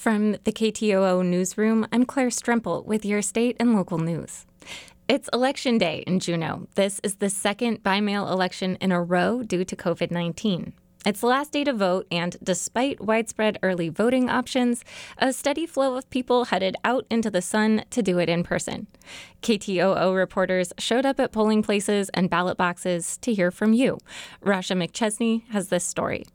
From the KTOO newsroom, I'm Claire Stremple with your state and local news. It's Election Day in Juneau. This is the second by-mail election in a row due to COVID-19. It's the last day to vote, and despite widespread early voting options, a steady flow of people headed out into the sun to do it in person. KTOO reporters showed up at polling places and ballot boxes to hear from you. Rasha McChesney has this story.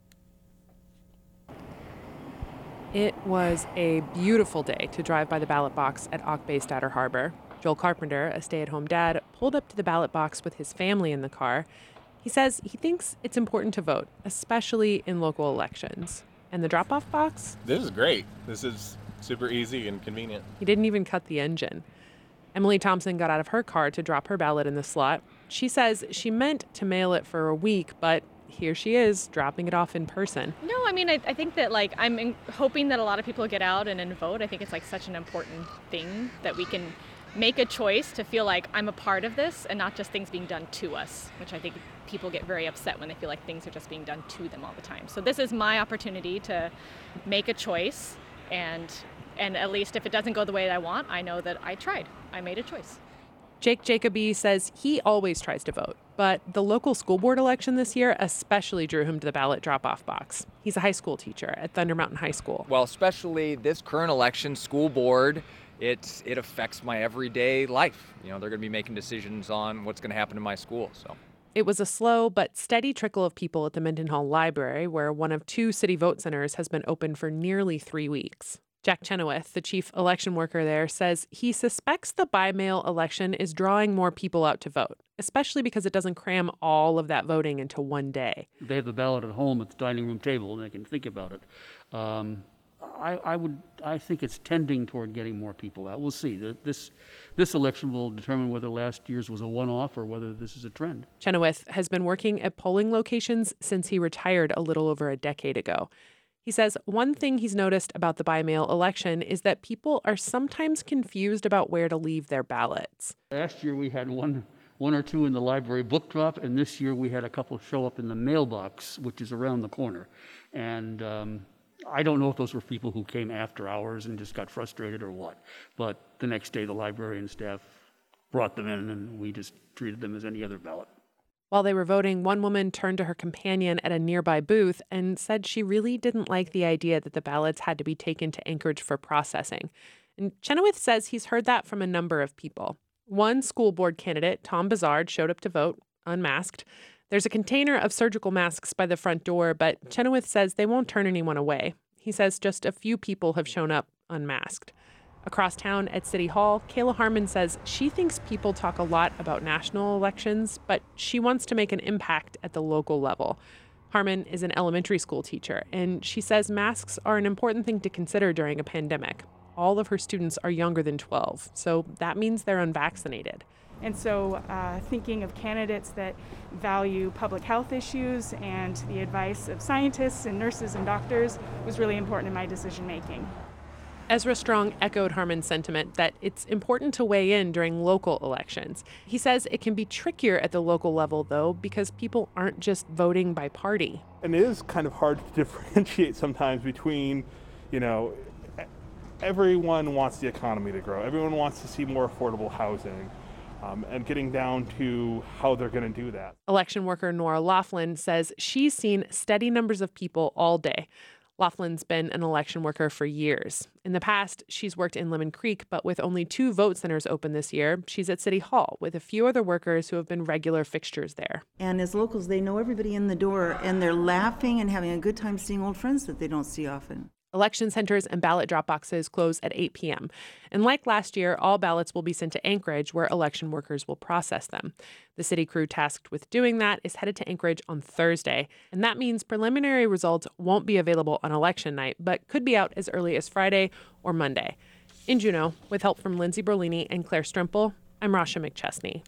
It was a beautiful day to drive by the ballot box at Auk Bay Statter Harbor. Joel Carpenter, a stay-at-home dad, pulled up to the ballot box with his family in the car. He says he thinks it's important to vote, especially in local elections. And the drop-off box? This is great. This is super easy and convenient. He didn't even cut the engine. Emily Thompson got out of her car to drop her ballot in the slot. She says she meant to mail it for a week, but here she is, dropping it off in person. No, I mean, I think that, I'm hoping that a lot of people get out and vote. I think it's, such an important thing that we can make a choice to feel like I'm a part of this and not just things being done to us, which I think people get very upset when they feel like things are just being done to them all the time. So this is my opportunity to make a choice, and at least if it doesn't go the way that I want, I know that I tried. I made a choice. Jake Jacoby says he always tries to vote, but the local school board election this year especially drew him to the ballot drop-off box. He's a high school teacher at Thunder Mountain High School. Well, especially this current election, school board, it affects my everyday life. You know, they're going to be making decisions on what's going to happen in my school, so. It was a slow but steady trickle of people at the Mendenhall Library, where one of two city vote centers has been open for nearly 3 weeks. Jack Chenoweth, the chief election worker there, says he suspects the by-mail election is drawing more people out to vote, especially because it doesn't cram all of that voting into one day. They have the ballot at home at the dining room table, and they can think about it. I think it's tending toward getting more people out. We'll see. This election will determine whether last year's was a one-off or whether this is a trend. Chenoweth has been working at polling locations since he retired a little over a decade ago. He says one thing he's noticed about the by-mail election is that people are sometimes confused about where to leave their ballots. Last year we had one or two in the library book drop, and this year we had a couple show up in the mailbox, which is around the corner. And I don't know if those were people who came after hours and just got frustrated or what. But the next day the librarian staff brought them in, and we just treated them as any other ballot. While they were voting, one woman turned to her companion at a nearby booth and said she really didn't like the idea that the ballots had to be taken to Anchorage for processing. And Chenoweth says he's heard that from a number of people. One school board candidate, Tom Bazard, showed up to vote, unmasked. There's a container of surgical masks by the front door, but Chenoweth says they won't turn anyone away. He says just a few people have shown up unmasked. Across town at City Hall, Kayla Harmon says she thinks people talk a lot about national elections, but she wants to make an impact at the local level. Harmon is an elementary school teacher, and she says masks are an important thing to consider during a pandemic. All of her students are younger than 12, so that means they're unvaccinated. And so thinking of candidates that value public health issues and the advice of scientists and nurses and doctors was really important in my decision making. Ezra Strong echoed Harmon's sentiment that it's important to weigh in during local elections. He says it can be trickier at the local level, though, because people aren't just voting by party. And it is kind of hard to differentiate sometimes between, everyone wants the economy to grow. Everyone wants to see more affordable housing. And getting down to how they're going to do that. Election worker Nora Laughlin says she's seen steady numbers of people all day. Laughlin's been an election worker for years. In the past, she's worked in Lemon Creek, but with only 2 vote centers open this year, she's at City Hall with a few other workers who have been regular fixtures there. And as locals, they know everybody in the door, and they're laughing and having a good time seeing old friends that they don't see often. Election centers and ballot drop boxes close at 8 p.m. And like last year, all ballots will be sent to Anchorage, where election workers will process them. The city crew tasked with doing that is headed to Anchorage on Thursday. And that means preliminary results won't be available on election night, but could be out as early as Friday or Monday. In Juneau, with help from Lindsay Berlini and Claire Stremple, I'm Rasha McChesney.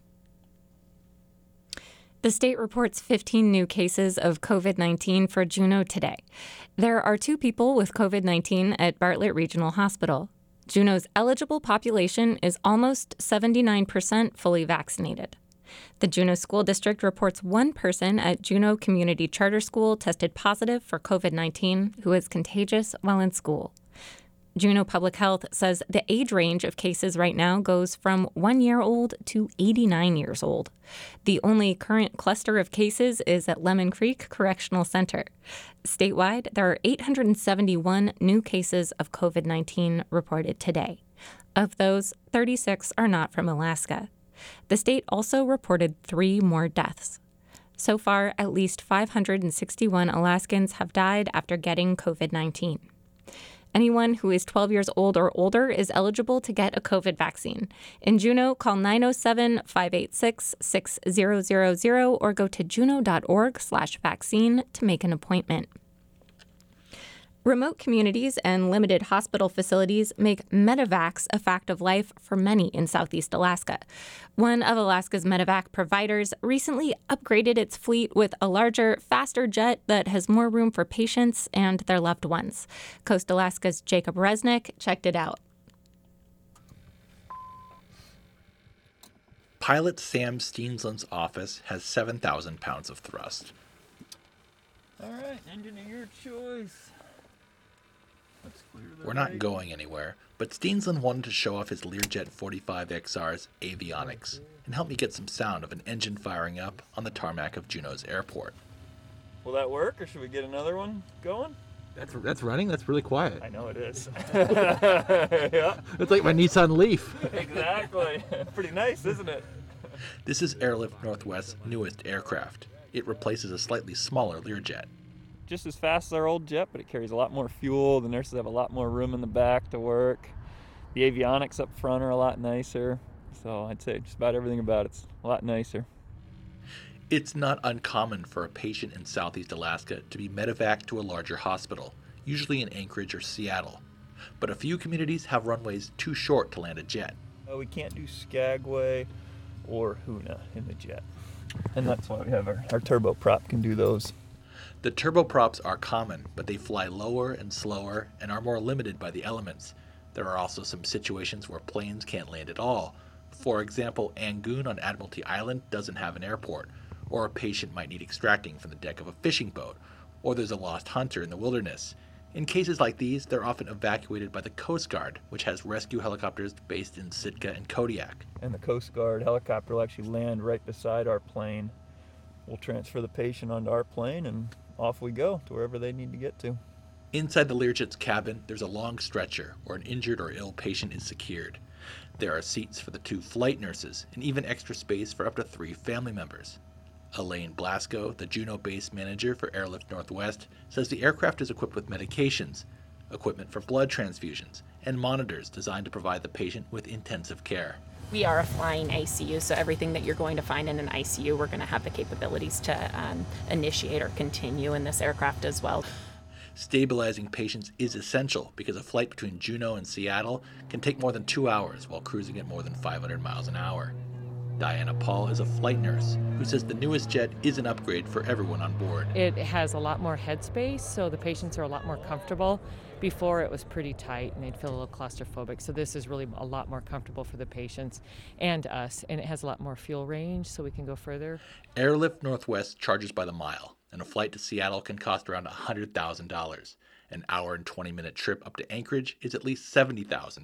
The state reports 15 new cases of COVID-19 for Juneau today. There are 2 people with COVID-19 at Bartlett Regional Hospital. Juneau's eligible population is almost 79% fully vaccinated. The Juneau School District reports 1 person at Juneau Community Charter School tested positive for COVID-19 who is contagious while in school. Juneau Public Health says the age range of cases right now goes from 1 year old to 89 years old. The only current cluster of cases is at Lemon Creek Correctional Center. Statewide, there are 871 new cases of COVID-19 reported today. Of those, 36 are not from Alaska. The state also reported 3 more deaths. So far, at least 561 Alaskans have died after getting COVID-19. Anyone who is 12 years old or older is eligible to get a COVID vaccine. In Juneau, call 907-586-6000 or go to juneau.org/vaccine to make an appointment. Remote communities and limited hospital facilities make medevacs a fact of life for many in Southeast Alaska. One of Alaska's medevac providers recently upgraded its fleet with a larger, faster jet that has more room for patients and their loved ones. Coast Alaska's Jacob Resnick checked it out. Pilot Sam Steensland's office has 7,000 pounds of thrust. All right, engine of your choice. We're not going anywhere, but Steensland wanted to show off his Learjet 45XR's avionics and help me get some sound of an engine firing up on the tarmac of Juneau's airport. Will that work, or should we get another one going? That's running? That's really quiet. I know it is. Yeah. It's like my Nissan Leaf. Exactly. Pretty nice, isn't it? This is Airlift Northwest's newest aircraft. It replaces a slightly smaller Learjet. Just as fast as our old jet, but it carries a lot more fuel. The nurses have a lot more room in the back to work. The avionics up front are a lot nicer. So I'd say just about everything about it's a lot nicer. It's not uncommon for a patient in Southeast Alaska to be medevaced to a larger hospital, usually in Anchorage or Seattle. But a few communities have runways too short to land a jet. We can't do Skagway or Hoonah in the jet. And that's why we have our turboprop can do those. The turboprops are common, but they fly lower and slower and are more limited by the elements. There are also some situations where planes can't land at all. For example, Angoon on Admiralty Island doesn't have an airport, or a patient might need extracting from the deck of a fishing boat, or there's a lost hunter in the wilderness. In cases like these, they're often evacuated by the Coast Guard, which has rescue helicopters based in Sitka and Kodiak. And the Coast Guard helicopter will actually land right beside our plane. We'll transfer the patient onto our plane and off we go to wherever they need to get to. Inside the Learjet's cabin, there's a long stretcher where an injured or ill patient is secured. There are seats for the 2 flight nurses and even extra space for up to 3 family members. Elaine Blasco, the Juneau base manager for Airlift Northwest, says the aircraft is equipped with medications, equipment for blood transfusions, and monitors designed to provide the patient with intensive care. We are a flying ICU, so everything that you're going to find in an ICU, we're going to have the capabilities to initiate or continue in this aircraft as well. Stabilizing patients is essential because a flight between Juneau and Seattle can take more than 2 hours while cruising at more than 500 miles an hour. Diana Paul is a flight nurse who says the newest jet is an upgrade for everyone on board. It has a lot more headspace, so the patients are a lot more comfortable. Before, it was pretty tight and they'd feel a little claustrophobic, so this is really a lot more comfortable for the patients and us, and it has a lot more fuel range, so we can go further. Airlift Northwest charges by the mile, and a flight to Seattle can cost around $100,000. An hour and 20-minute trip up to Anchorage is at least $70,000.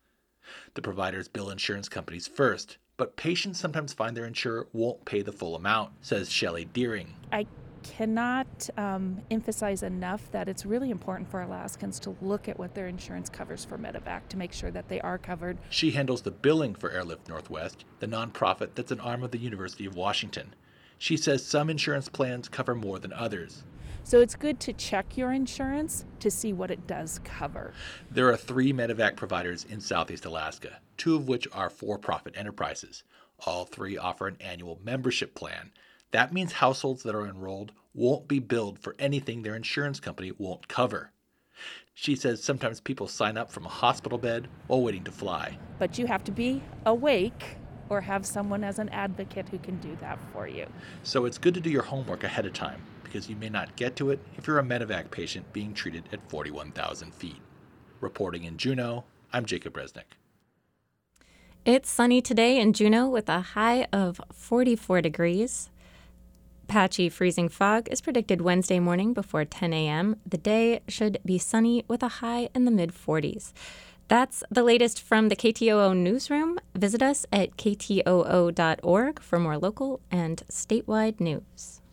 The providers bill insurance companies first, but patients sometimes find their insurer won't pay the full amount, says Shelley Deering. I cannot emphasize enough that it's really important for Alaskans to look at what their insurance covers for medevac to make sure that they are covered. She handles the billing for Airlift Northwest, the nonprofit that's an arm of the University of Washington. She says some insurance plans cover more than others. So it's good to check your insurance to see what it does cover. There are 3 medevac providers in Southeast Alaska, 2 of which are for-profit enterprises. All 3 offer an annual membership plan. That means households that are enrolled won't be billed for anything their insurance company won't cover. She says sometimes people sign up from a hospital bed while waiting to fly. But you have to be awake or have someone as an advocate who can do that for you. So it's good to do your homework ahead of time, because you may not get to it if you're a medevac patient being treated at 41,000 feet. Reporting in Juneau, I'm Jacob Resnick. It's sunny today in Juneau with a high of 44 degrees. Patchy freezing fog is predicted Wednesday morning before 10 a.m. The day should be sunny with a high in the mid-40s. That's the latest from the KTOO newsroom. Visit us at ktoo.org for more local and statewide news.